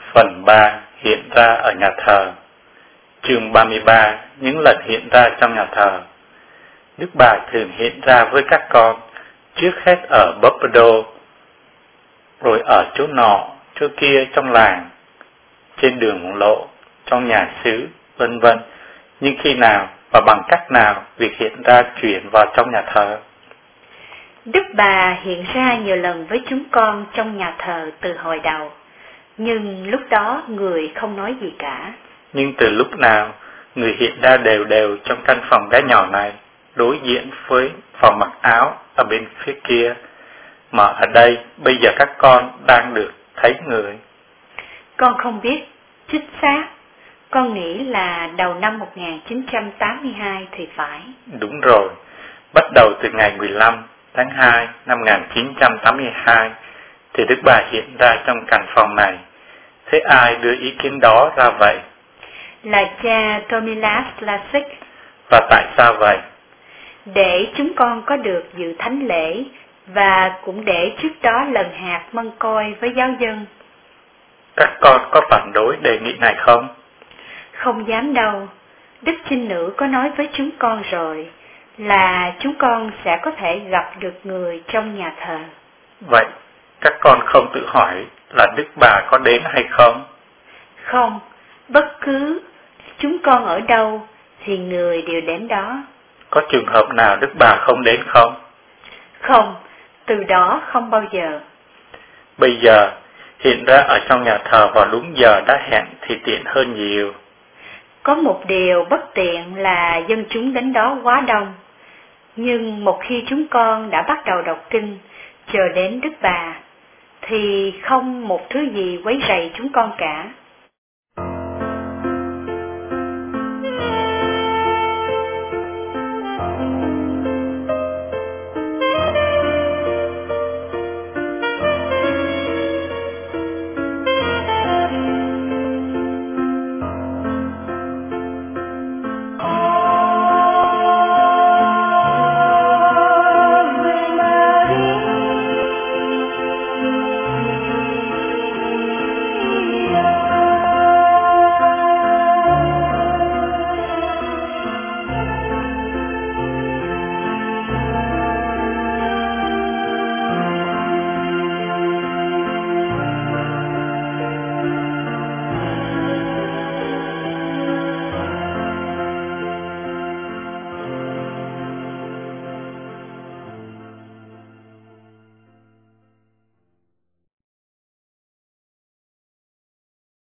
Phần 3 hiện ra ở nhà thờ. Chương 33 những lần hiện ra trong nhà thờ. Đức Bà thường hiện ra với các con, trước hết ở Buffalo, rồi ở chỗ nọ, chỗ kia trong làng, trên đường lộ, trong nhà xứ, vân vân. Nhưng khi nào và bằng cách nào việc hiện ra chuyển vào trong nhà thờ? Đức Bà hiện ra nhiều lần với chúng con trong nhà thờ từ hồi đầu, nhưng lúc đó người không nói gì cả. Nhưng từ lúc nào, người hiện ra đều đều trong căn phòng bé nhỏ này, đối diện với phòng mặc áo ở bên phía kia, mà ở đây bây giờ các con đang được thấy người. Con không biết chính xác, con nghĩ là đầu năm 1982 thì phải. Đúng rồi, bắt đầu từ ngày 15 tháng 2 năm 1982 thì Đức Bà hiện ra trong căn phòng này. Thế ai đưa ý kiến đó ra vậy? Là cha Tomilas Lasik. Và tại sao vậy? Để chúng con có được dự thánh lễ, và cũng để trước đó lần hạt mân côi với giáo dân. Các con có phản đối đề nghị này không? Không dám đâu. Đức Trinh Nữ có nói với chúng con rồi, là chúng con sẽ có thể gặp được người trong nhà thờ. Vậy, các con không tự hỏi là Đức Bà có đến hay không? Không, bất cứ chúng con ở đâu thì người đều đến đó. Có trường hợp nào Đức Bà không đến không? Không, từ đó không bao giờ. Bây giờ, hiện ra ở trong nhà thờ vào đúng giờ đã hẹn thì tiện hơn nhiều. Có một điều bất tiện là dân chúng đến đó quá đông. Nhưng một khi chúng con đã bắt đầu đọc kinh, chờ đến Đức Bà, thì không một thứ gì quấy rầy chúng con cả.